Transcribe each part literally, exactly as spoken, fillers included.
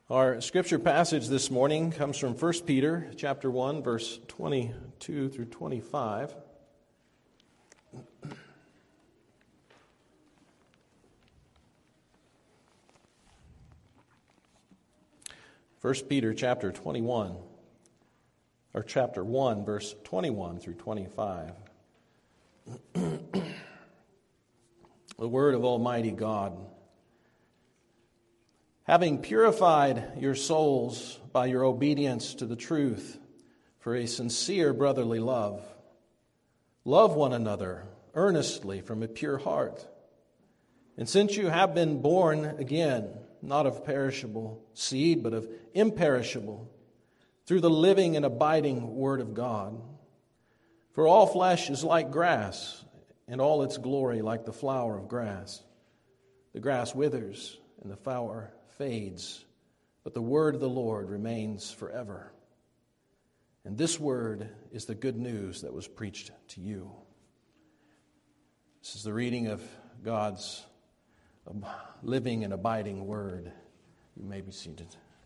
Our scripture passage this morning comes from First Peter chapter one, verse twenty-two through twenty-five. First Peter chapter twenty-one, or chapter one, verse twenty-one through twenty-five. The word of Almighty God. Having purified your souls by your obedience to the truth for a sincere brotherly love, love one another earnestly from a pure heart. And since you have been born again, not of perishable seed, but of imperishable, through the living and abiding Word of God. For all flesh is like grass, and all its glory like the flower of grass. The grass withers, and the flower fades, but the word of the Lord remains forever. And this word is the good news that was preached to you. This is the reading of God's living and abiding word. You may be seated.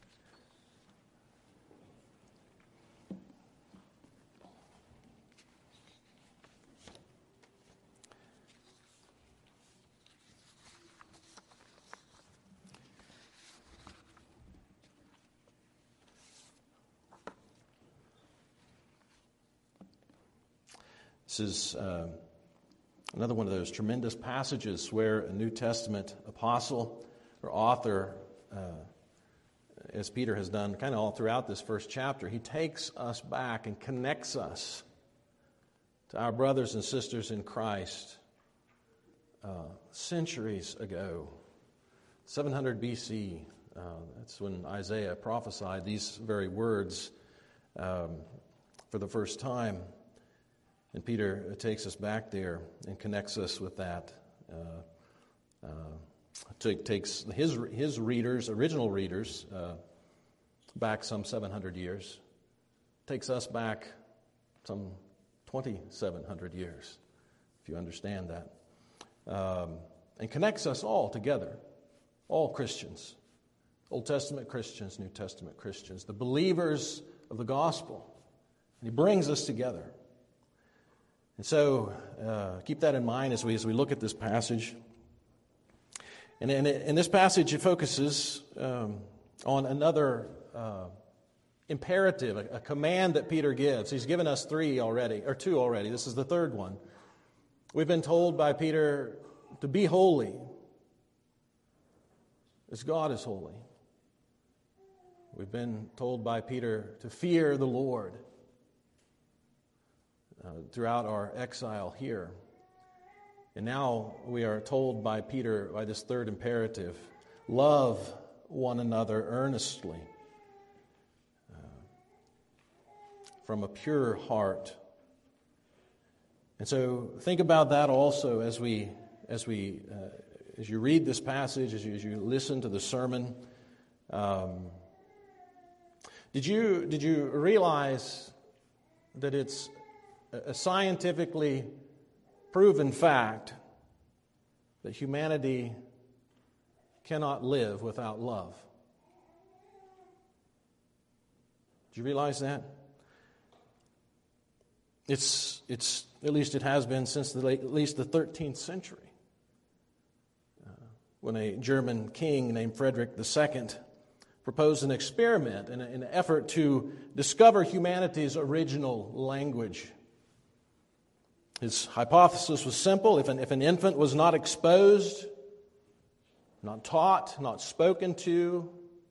This is uh, another one of those tremendous passages where a New Testament apostle or author, uh, as Peter has done kind of all throughout this first chapter, he takes us back and connects us to our brothers and sisters in Christ uh, centuries ago, seven hundred B C. Uh, that's when Isaiah prophesied these very words um, for the first time. And Peter takes us back there and connects us with that. Uh, uh, takes his his readers, original readers, uh, back some seven hundred years. Takes us back some twenty-seven hundred years, if you understand that. Um, and connects us all together, all Christians, Old Testament Christians, New Testament Christians, the believers of the gospel. And he brings us together. And so uh, keep that in mind as we as we look at this passage. And in, in this passage, it focuses um, on another uh, imperative, a, a command that Peter gives. He's given us three already, or two already. This is the third one. We've been told by Peter to be holy as God is holy. We've been told by Peter to fear the Lord. Uh, throughout our exile here. And now we are told by Peter, by this third imperative, love one another earnestly uh, from a pure heart. And so think about that also as we, as we, uh, as you read this passage, as you, as you listen to the sermon. Um, did you did you realize that it's a scientifically proven fact that humanity cannot live without love? Did you realize that? It's, it's at least it has been since the late, at least the thirteenth century, uh, when a German king named Frederick the Second proposed an experiment in, a, in an effort to discover humanity's original language. His hypothesis was simple. If an, if an infant was not exposed, not taught, not spoken to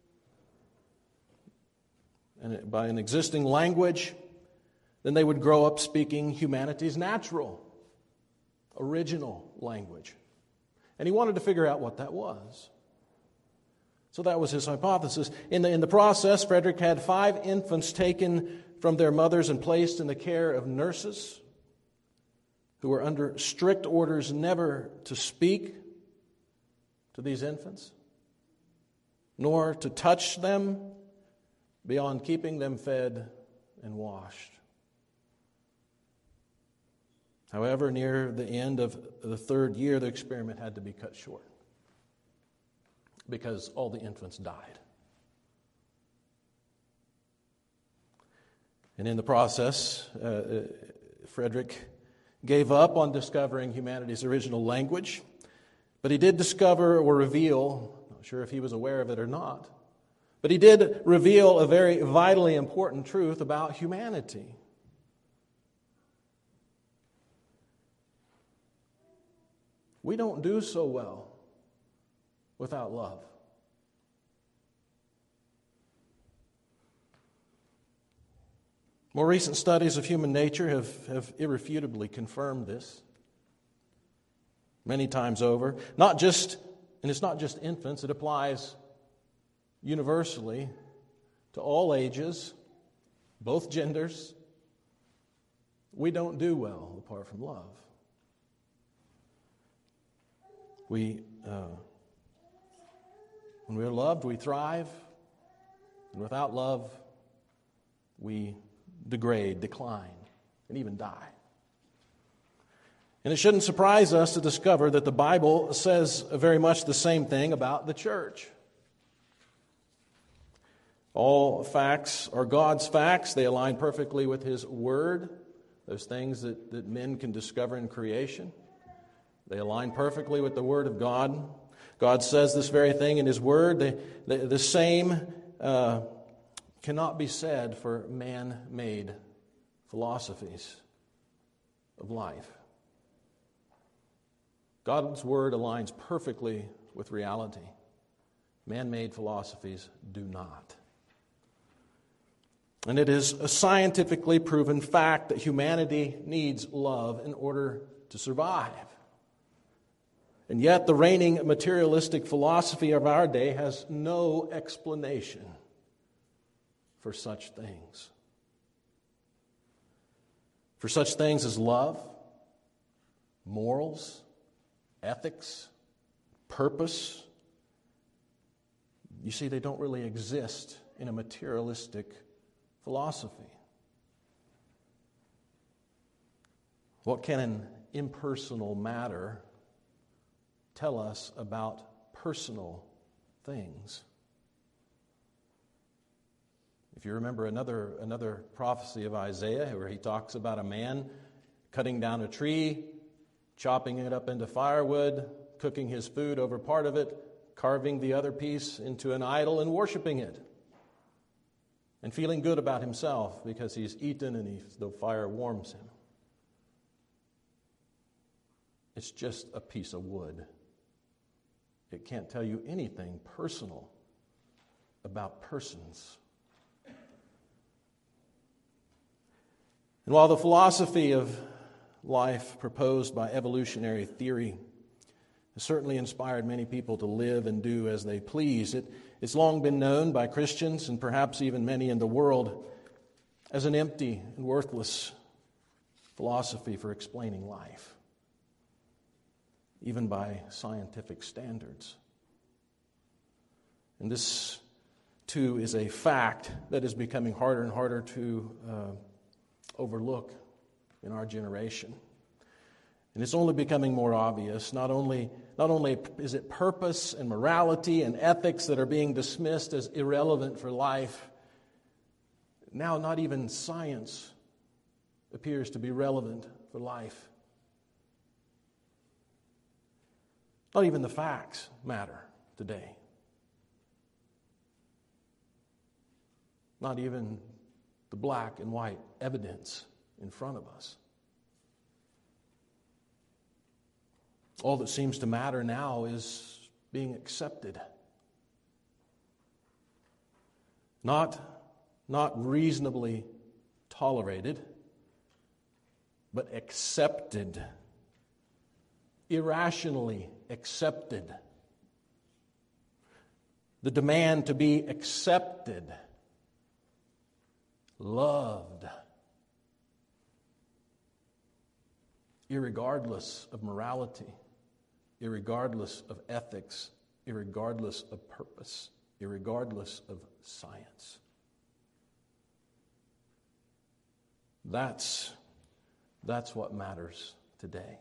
and by an existing language, then they would grow up speaking humanity's natural, original language. And he wanted to figure out what that was. So that was his hypothesis. In the, in the process, Frederick had five infants taken from their mothers and placed in the care of nurses who were under strict orders never to speak to these infants, nor to touch them beyond keeping them fed and washed. However, near the end of the third year, the experiment had to be cut short because all the infants died. And in the process, uh, Frederick gave up on discovering humanity's original language, but he did discover or reveal, not sure if he was aware of it or not, but he did reveal a very vitally important truth about humanity. We don't do so well without love. More recent studies of human nature have, have irrefutably confirmed this many times over. Not just, and it's not just infants, it applies universally to all ages, both genders. We don't do well apart from love. We, uh, when we're loved, we thrive, and without love, we degrade, decline, and even die. And it shouldn't surprise us to discover that the Bible says very much the same thing about the church. All facts are God's facts. They align perfectly with His Word, those things that, that men can discover in creation. They align perfectly with the Word of God. God says this very thing in His Word. The, the, the same uh, cannot be said for man-made philosophies of life. God's Word aligns perfectly with reality. Man-made philosophies do not. And it is a scientifically proven fact that humanity needs love in order to survive. And yet the reigning materialistic philosophy of our day has no explanation for such things. For such things as love, morals, ethics, purpose. You see, they don't really exist in a materialistic philosophy. What can an impersonal matter tell us about personal things? If you remember another, another prophecy of Isaiah where he talks about a man cutting down a tree, chopping it up into firewood, cooking his food over part of it, carving the other piece into an idol and worshiping it, and feeling good about himself because he's eaten and he, the fire warms him. It's just a piece of wood. It can't tell you anything personal about persons. And while the philosophy of life proposed by evolutionary theory has certainly inspired many people to live and do as they please, it, it's long been known by Christians and perhaps even many in the world as an empty and worthless philosophy for explaining life, even by scientific standards. And this, too, is a fact that is becoming harder and harder to uh, overlook in our generation. And it's only becoming more obvious. Not only, not only is it purpose and morality and ethics that are being dismissed as irrelevant for life, now not even science appears to be relevant for life. Not even the facts matter today. Not even the black and white evidence in front of us. All that seems to matter now is being accepted. Not, not reasonably tolerated, but accepted. Irrationally accepted. The demand to be accepted, loved, irregardless of morality, irregardless of ethics, irregardless of purpose, irregardless of science. That's, that's what matters today.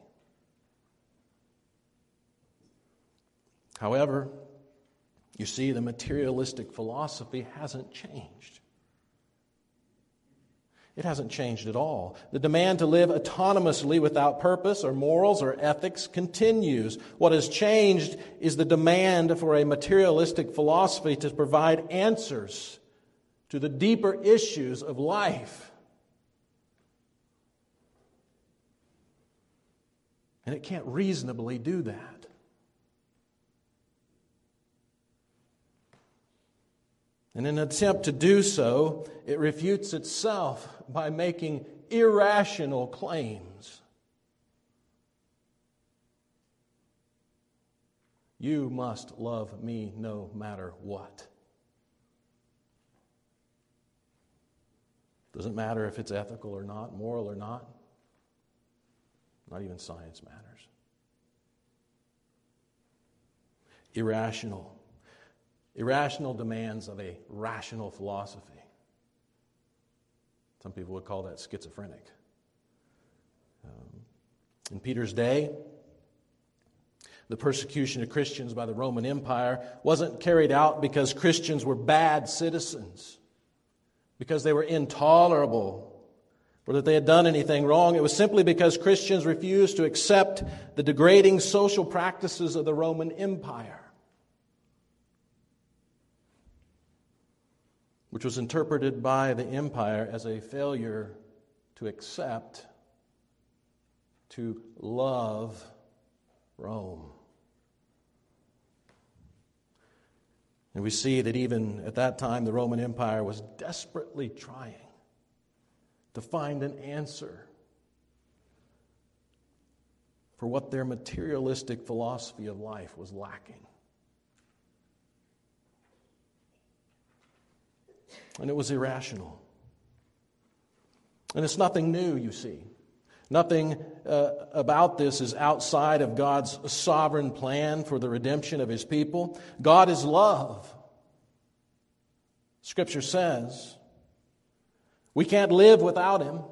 However, you see, the materialistic philosophy hasn't changed. It hasn't changed at all. The demand to live autonomously without purpose or morals or ethics continues. What has changed is the demand for a materialistic philosophy to provide answers to the deeper issues of life. And it can't reasonably do that. In an attempt to do so, it refutes itself by making irrational claims. You must love me no matter what. Doesn't matter if it's ethical or not, moral or not. Not even science matters. Irrational. Irrational demands of a rational philosophy. Some people would call that schizophrenic. Um, in Peter's day, the persecution of Christians by the Roman Empire wasn't carried out because Christians were bad citizens, because they were intolerable, or that they had done anything wrong. It was simply because Christians refused to accept the degrading social practices of the Roman Empire, which was interpreted by the empire as a failure to accept, to love Rome. And we see that even at that time, the Roman Empire was desperately trying to find an answer for what their materialistic philosophy of life was lacking. And it was irrational. And it's nothing new, you see. Nothing uh, about this is outside of God's sovereign plan for the redemption of His people. God is love. Scripture says we can't live without Him.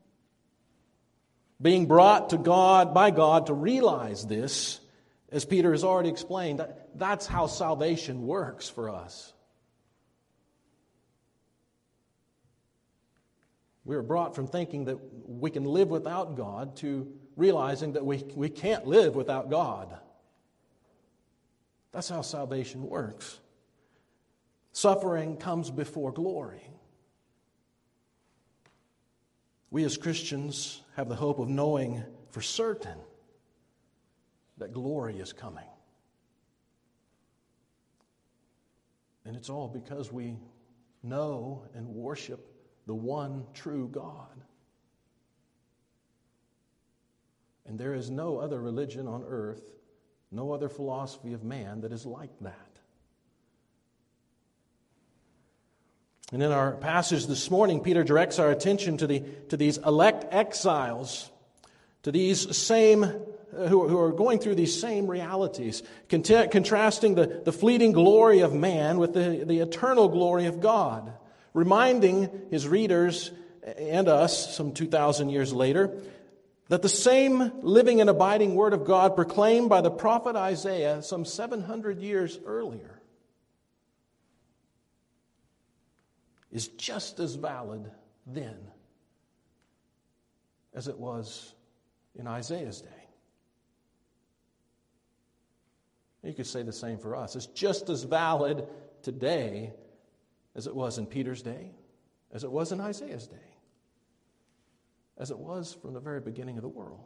Being brought to God by God to realize this, as Peter has already explained, that, that's how salvation works for us. We are brought from thinking that we can live without God to realizing that we, we can't live without God. That's how salvation works. Suffering comes before glory. We as Christians have the hope of knowing for certain that glory is coming. And it's all because we know and worship the one true God. And there is no other religion on earth, no other philosophy of man that is like that. And in our passage this morning, Peter directs our attention to the to these elect exiles, to these same who, who are going through these same realities, content, contrasting the, the fleeting glory of man with the, the eternal glory of God, reminding his readers and us some two thousand years later that the same living and abiding Word of God proclaimed by the prophet Isaiah some seven hundred years earlier is just as valid then as it was in Isaiah's day. You could say the same for us. It's just as valid today as it was in Peter's day, as it was in Isaiah's day, as it was from the very beginning of the world.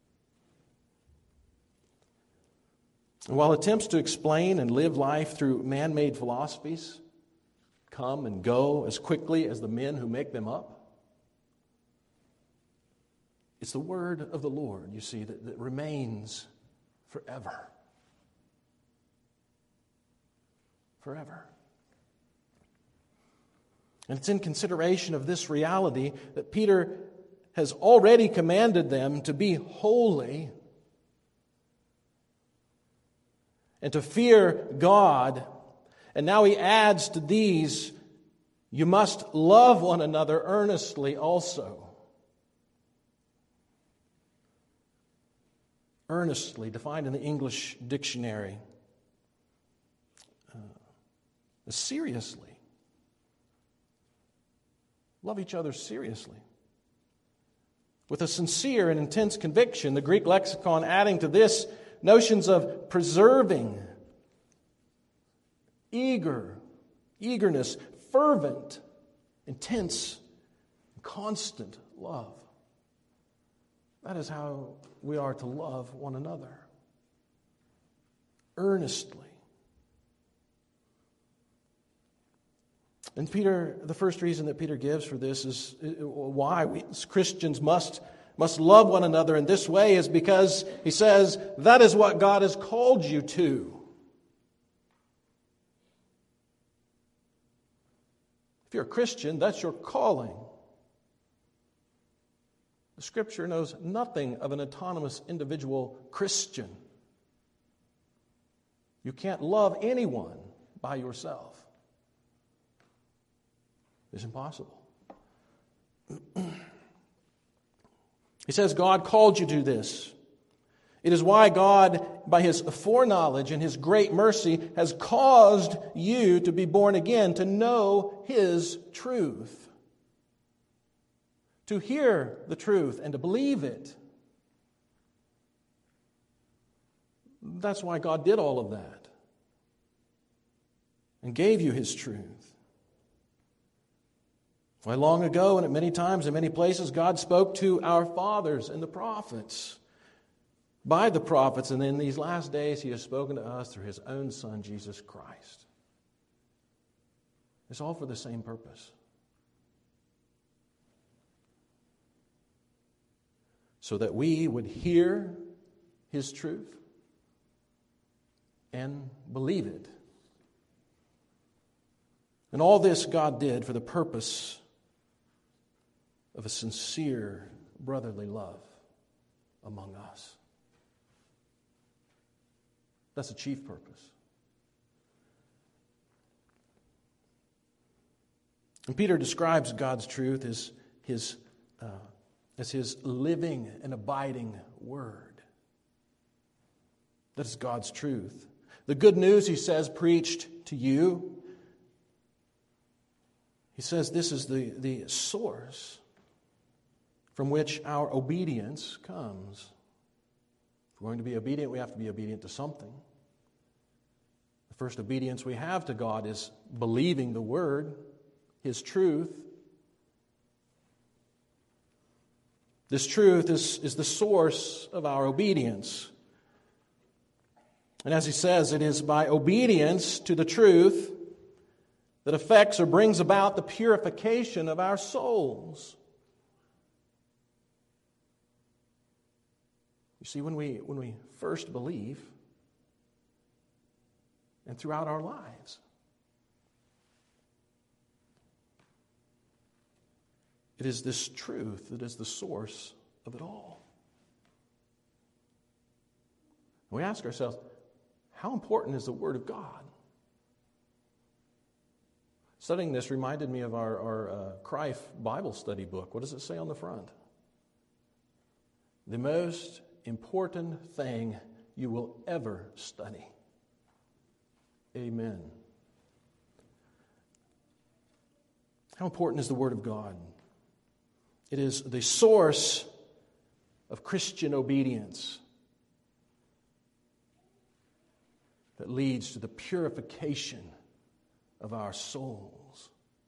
And while attempts to explain and live life through man-made philosophies come and go as quickly as the men who make them up, it's the word of the Lord, you see, that, that remains forever. Forever. And it's in consideration of this reality that Peter has already commanded them to be holy and to fear God. And now he adds to these, you must love one another earnestly also. Earnestly, defined in the English dictionary, uh, seriously. Love each other seriously, with a sincere and intense conviction. The Greek lexicon adding to this notions of preserving, eager, eagerness, fervent, intense, constant love. That is how we are to love one another. Earnestly. And Peter, the first reason that Peter gives for this is why we as Christians must, must love one another in this way is because he says that is what God has called you to. If you're a Christian, that's your calling. The Scripture knows nothing of an autonomous individual Christian. You can't love anyone by yourself. It's impossible. He says God called you to this. It is why God, by His foreknowledge and His great mercy, has caused you to be born again, to know His truth, to hear the truth and to believe it. That's why God did all of that and gave you His truth. Why long ago and at many times in many places God spoke to our fathers and the prophets, by the prophets, and in these last days He has spoken to us through His own Son, Jesus Christ. It's all for the same purpose. So that we would hear His truth and believe it. And all this God did for the purpose of a sincere brotherly love among us. That's the chief purpose. And Peter describes God's truth as his, uh, as his living and abiding word. That is God's truth. The good news, he says, preached to you. He says this is the, the source from which our obedience comes. If we're going to be obedient, we have to be obedient to something. The first obedience we have to God is believing the Word, His truth. This truth is, is the source of our obedience. And as he says, it is by obedience to the truth that affects or brings about the purification of our souls. You see, when we when we first believe, and throughout our lives, it is this truth that is the source of it all. And we ask ourselves, how important is the Word of God? Studying this reminded me of our, our uh, Crife Bible study book. What does it say on the front? The most important thing you will ever study. Amen. How important is the Word of God? It is the source of Christian obedience that leads to the purification of our souls.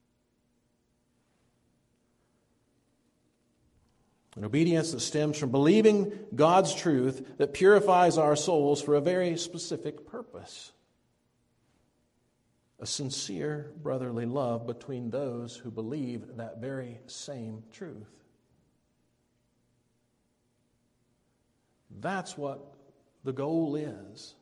An obedience that stems from believing God's truth that purifies our souls for a very specific purpose. A sincere brotherly love between those who believe that very same truth. That's what the goal is.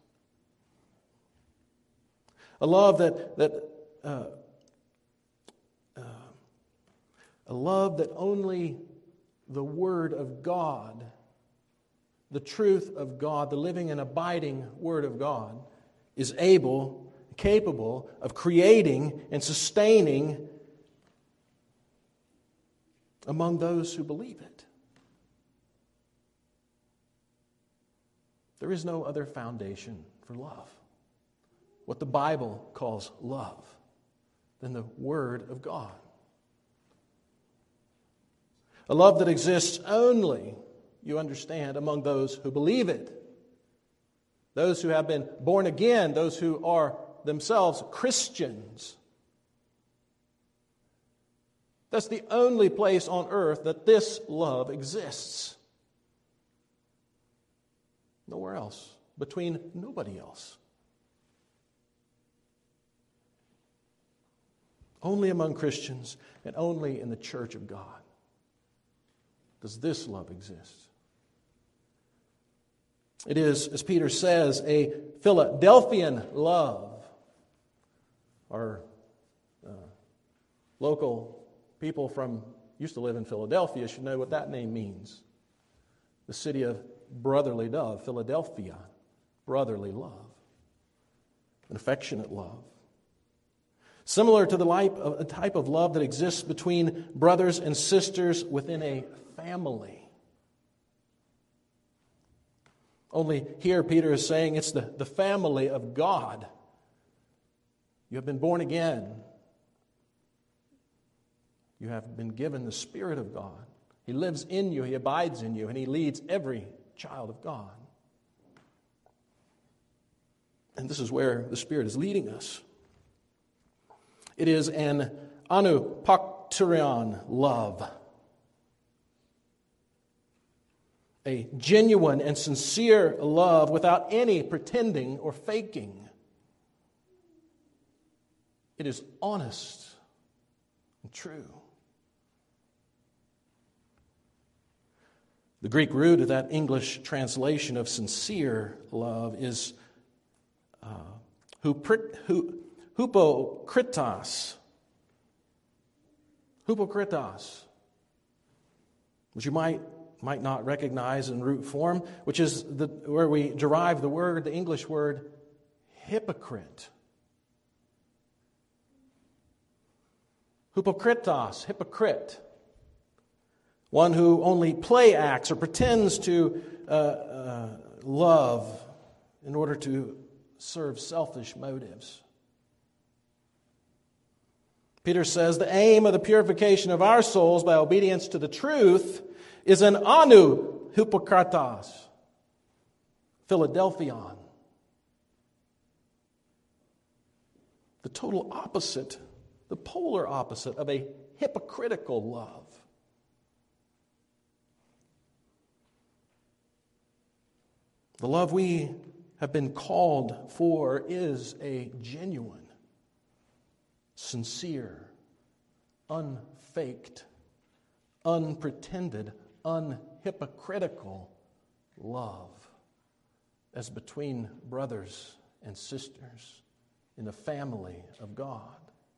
A love that that uh, uh, a love that only the Word of God, the truth of God, the living and abiding Word of God, is able, capable of creating and sustaining among those who believe it. There is no other foundation for love, what the Bible calls love, than the Word of God. A love that exists only, you understand, among those who believe it. Those who have been born again, those who are themselves Christians. That's the only place on earth that this love exists. Nowhere else, between nobody else. Only among Christians and only in the church of God does this love exist. It is, as Peter says, a Philadelphian love. Our uh, local people from used to live in Philadelphia should know what that name means. The city of brotherly love, Philadelphia, brotherly love, an affectionate love. Similar to the type of love that exists between brothers and sisters within a family. Only here Peter is saying it's the, the family of God. You have been born again. You have been given the Spirit of God. He lives in you, He abides in you, and He leads every child of God. And this is where the Spirit is leading us. It is an anupakterion love. A genuine and sincere love without any pretending or faking. It is honest and true. The Greek root of that English translation of sincere love is uh, huprit, hu, hupokritos. Hupokritos, which you might might not recognize in root form, which is the, where we derive the word, the English word, hypocrite. Hupokritos, hypocrite. One who only play acts or pretends to uh, uh, love in order to serve selfish motives. Peter says the aim of the purification of our souls by obedience to the truth is an anu hypokratos, Philadelphion. The total opposite, the polar opposite of a hypocritical love. The love we have been called for is a genuine, sincere, unfaked, unpretended, unhypocritical love as between brothers and sisters in the family of God.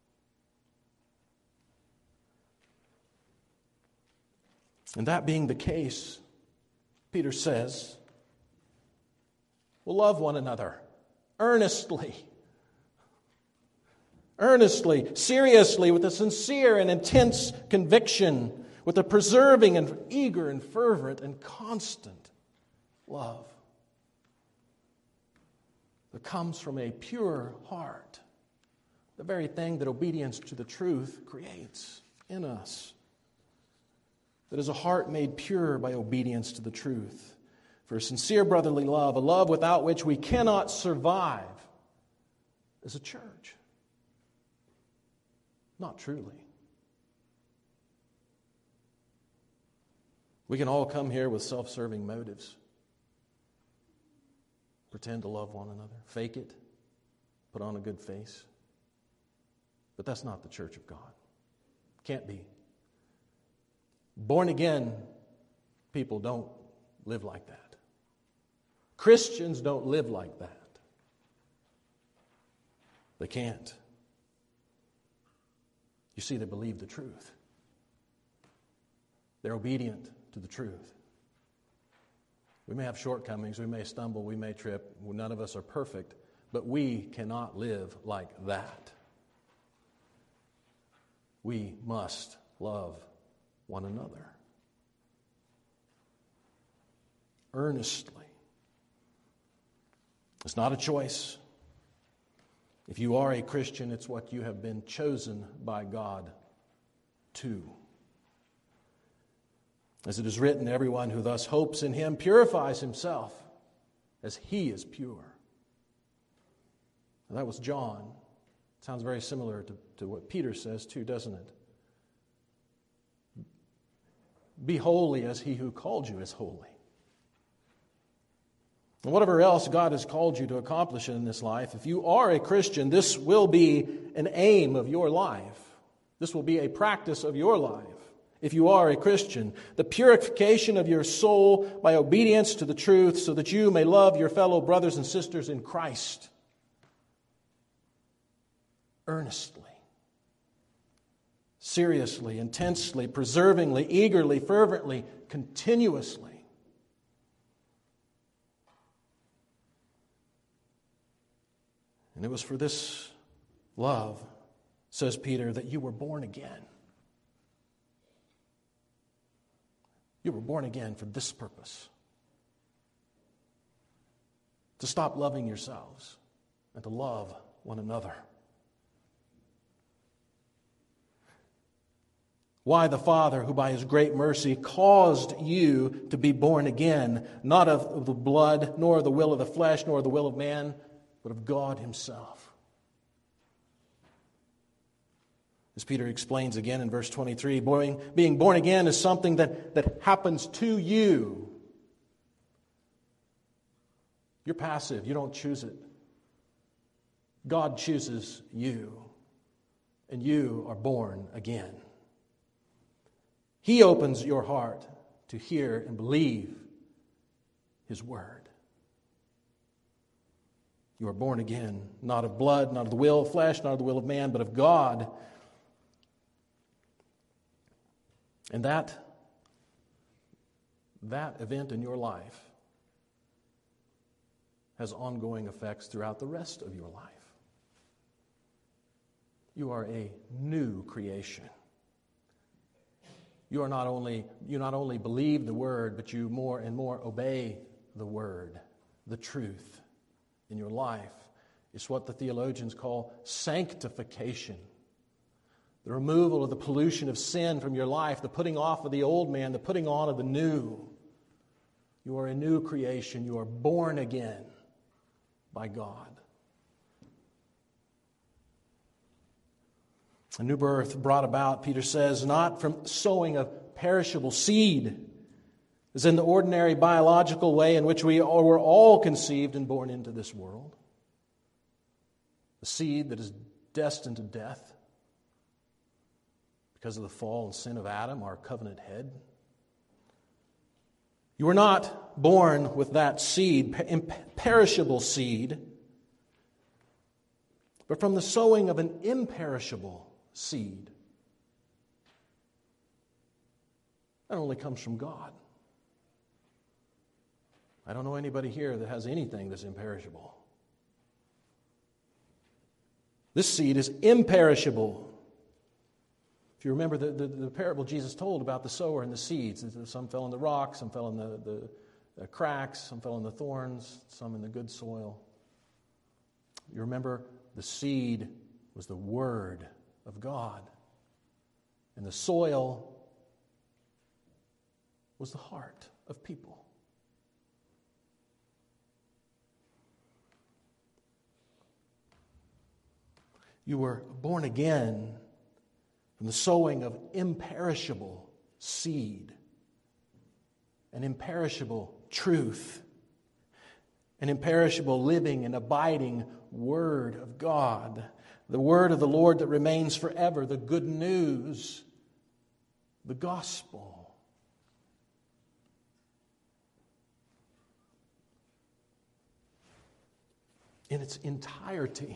And that being the case, Peter says, we'll love one another earnestly. Earnestly, seriously, with a sincere and intense conviction, with a preserving and eager and fervent and constant love that comes from a pure heart, the very thing that obedience to the truth creates in us. That is a heart made pure by obedience to the truth. For a sincere brotherly love, a love without which we cannot survive as a church. Not truly. We can all come here with self-serving motives. Pretend to love one another. Fake it. Put on a good face. But that's not the church of God. Can't be. Born again people don't live like that. Christians don't live like that. They can't. You see, they believe the truth. They're obedient to the truth. We may have shortcomings, we may stumble, we may trip. None of us are perfect, but we cannot live like that. We must love one another earnestly. It's not a choice. If you are a Christian, it's what you have been chosen by God to. As it is written, everyone who thus hopes in him purifies himself as he is pure. And that was John. Sounds very similar to, to what Peter says too, doesn't it? Be holy as he who called you is holy. And whatever else God has called you to accomplish in this life, if you are a Christian, this will be an aim of your life. This will be a practice of your life. If you are a Christian, the purification of your soul by obedience to the truth so that you may love your fellow brothers and sisters in Christ earnestly, seriously, intensely, preservingly, eagerly, fervently, continuously. And it was for this love, says Peter, that you were born again. You were born again for this purpose. To stop loving yourselves and to love one another. Why the Father, who by His great mercy caused you to be born again, not of the blood, nor the will of the flesh, nor the will of man, but of God Himself. As Peter explains again in verse twenty-three, being born again is something that, that happens to you. You're passive. You don't choose it. God chooses you, and you are born again. He opens your heart to hear and believe His word. You are born again, not of blood, not of the will of flesh, not of the will of man, but of God. And that, that event in your life has ongoing effects throughout the rest of your life. You are a new creation. You are not only, you not only believe the word, but you more and more obey the word, the truth in your life. It's what the theologians call sanctification. The removal of the pollution of sin from your life, the putting off of the old man, the putting on of the new. You are a new creation. You are born again by God. A new birth brought about, Peter says, not from sowing of perishable seed, as in the ordinary biological way in which we were all conceived and born into this world. A seed that is destined to death because of the fall and sin of Adam, our covenant head. You were not born with that seed, imperishable seed, but from the sowing of an imperishable seed. That only comes from God. I don't know anybody here that has anything that's imperishable. This seed is imperishable. If you remember the, the, the parable Jesus told about the sower and the seeds, some fell in the rocks, some fell in the, the, the cracks, some fell in the thorns, some in the good soil. You remember the seed was the Word of God, and the soil was the heart of people. You were born again from the sowing of imperishable seed, an imperishable truth, an imperishable living and abiding Word of God, the Word of the Lord that remains forever, the good news, the gospel. In its entirety,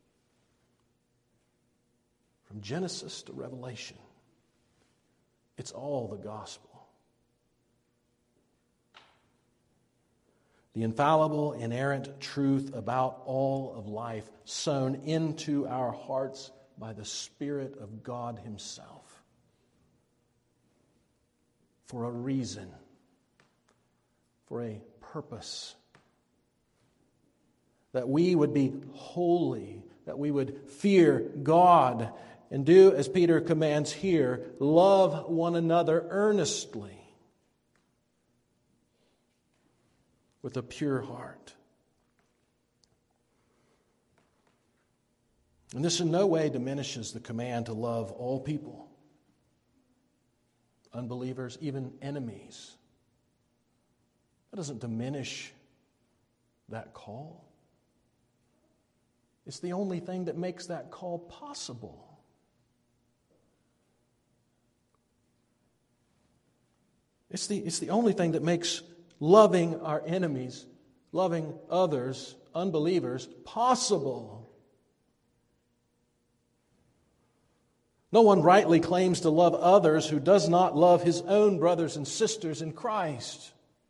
from Genesis to Revelation, it's all the gospel. The infallible, inerrant truth about all of life sown into our hearts by the Spirit of God Himself. For a reason, for a purpose. That we would be holy, that we would fear God, and do as Peter commands here, love one another earnestly with a pure heart. And this in no way diminishes the command to love all people, unbelievers, even enemies. That doesn't diminish that call. It's the only thing that makes that call possible. It's the, it's the only thing that makes loving our enemies, loving others, unbelievers, possible. No one rightly claims to love others who does not love his own brothers and sisters in Christ.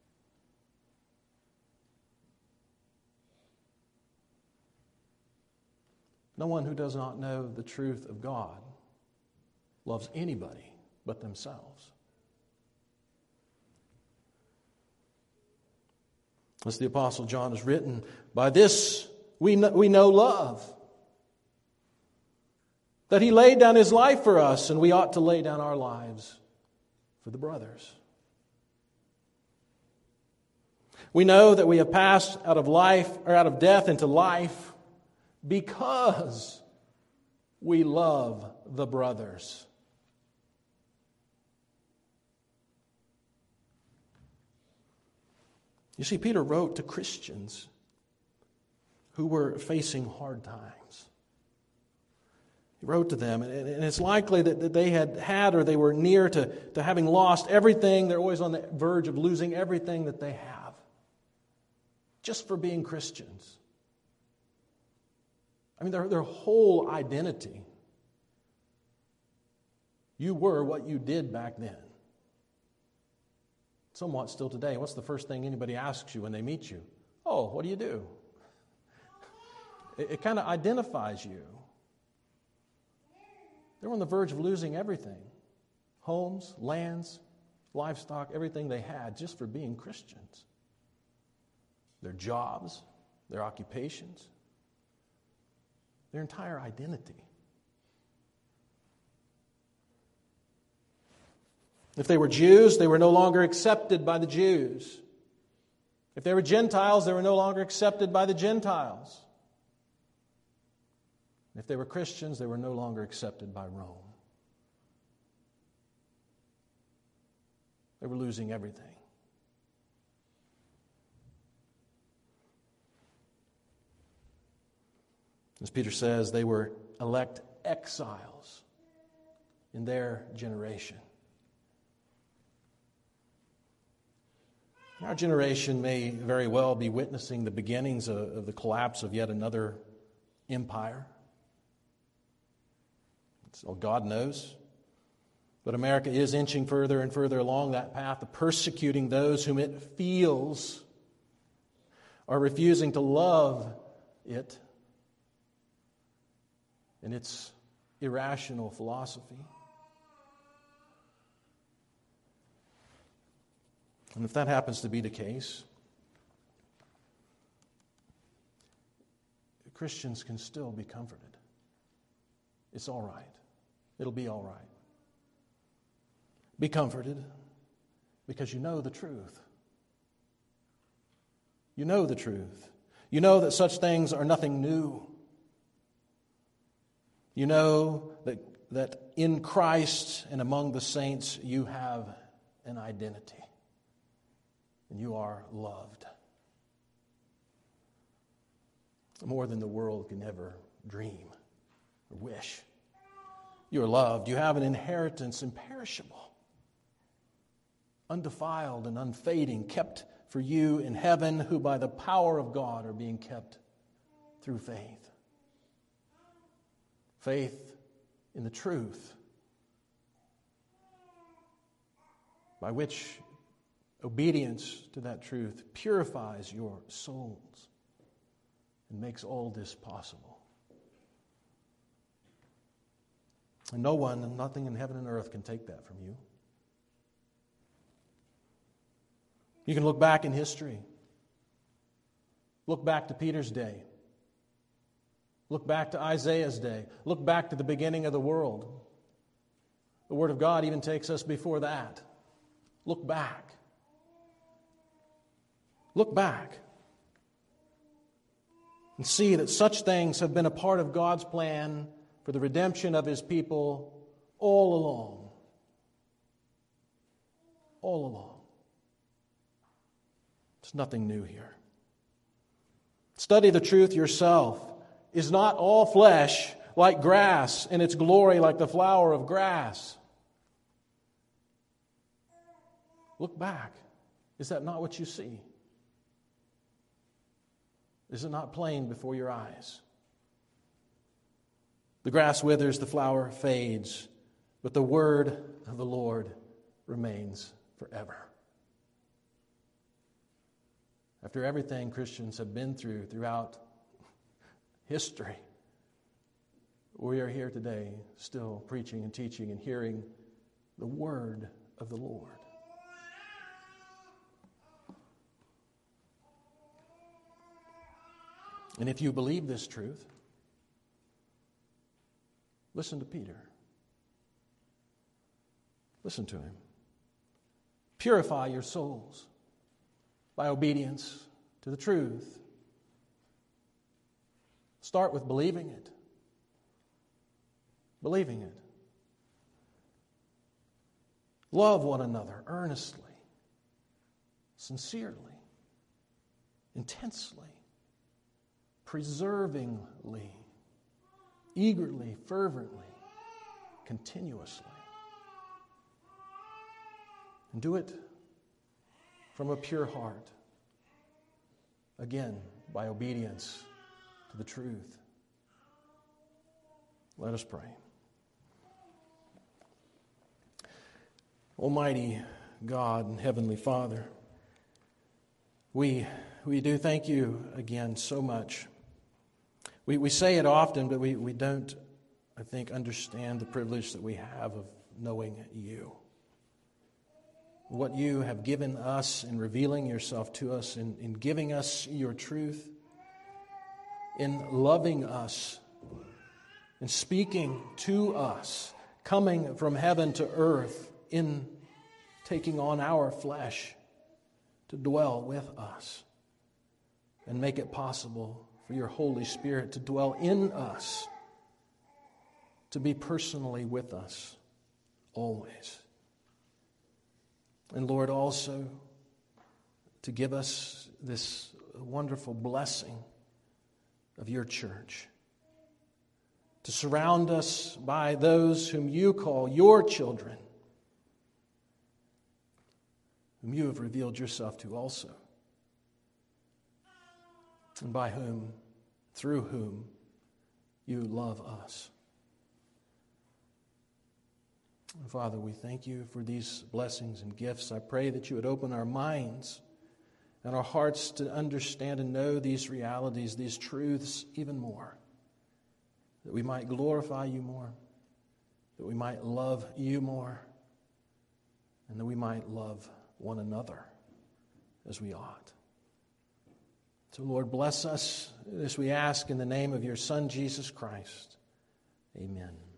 No one who does not know the truth of God loves anybody but themselves. As the Apostle John has written, by this we know, we know love, that he laid down his life for us, and we ought to lay down our lives for the brothers. We know that we have passed out of life, or out of death into life, because we love the brothers. You see, Peter wrote to Christians who were facing hard times. He wrote to them, and it's likely that they had had or they were near to, to having lost everything. They're always on the verge of losing everything that they have, just for being Christians. I mean, their, their whole identity. You were what you did back then. Somewhat still today. What's the first thing anybody asks you when they meet you? Oh, what do you do? It, it kind of identifies you. They're on the verge of losing everything. Homes, lands, livestock, everything they had just for being Christians. Their jobs, their occupations, their entire identity. If they were Jews, they were no longer accepted by the Jews. If they were Gentiles, they were no longer accepted by the Gentiles. If they were Christians, they were no longer accepted by Rome. They were losing everything. As Peter says, they were elect exiles in their generation. Our generation may very well be witnessing the beginnings of, of the collapse of yet another empire. So God knows. But America is inching further and further along that path of persecuting those whom it feels are refusing to love it in its irrational philosophy. And if that happens to be the case, Christians can still be comforted. It's all right. It'll be all right. Be comforted because you know the truth. You know the truth. You know that such things are nothing new. You know that, that in Christ and among the saints you have an identity. And you are loved. More than the world can ever dream or wish. You are loved. You have an inheritance imperishable, undefiled and unfading, kept for you in heaven, who by the power of God are being kept through faith. Faith in the truth, by which obedience to that truth purifies your souls and makes all this possible. And no one and nothing in heaven and earth can take that from you. You can look back in history. Look back to Peter's day. Look back to Isaiah's day. Look back to the beginning of the world. The Word of God even takes us before that. Look back. Look back and see that such things have been a part of God's plan for the redemption of His people all along. All along. There's nothing new here. Study the truth yourself. Is not all flesh like grass, and its glory like the flower of grass? Look back. Is that not what you see? Is it not plain before your eyes? The grass withers, the flower fades, but the word of the Lord remains forever. After everything Christians have been through throughout history, we are here today still preaching and teaching and hearing the word of the Lord. And if you believe this truth, listen to Peter. Listen to him. Purify your souls by obedience to the truth. Start with believing it. Believing it. Love one another earnestly, sincerely, intensely, preservingly, eagerly, fervently, continuously. And do it from a pure heart. Again, by obedience to the truth. Let us pray. Almighty God and Heavenly Father, we, we do thank you again so much. We, we say it often, but we, we don't, I think, understand the privilege that we have of knowing you. What you have given us in revealing yourself to us, in, in giving us your truth, in loving us, in speaking to us, coming from heaven to earth, in taking on our flesh to dwell with us and make it possible for your Holy Spirit to dwell in us, to be personally with us always. And Lord, also to give us this wonderful blessing of your church, to surround us by those whom you call your children, whom you have revealed yourself to also, and by whom, through whom, you love us. And Father, we thank you for these blessings and gifts. I pray that you would open our minds and our hearts to understand and know these realities, these truths even more, that we might glorify you more, that we might love you more, and that we might love one another as we ought. So, Lord, bless us as we ask in the name of your Son, Jesus Christ. Amen.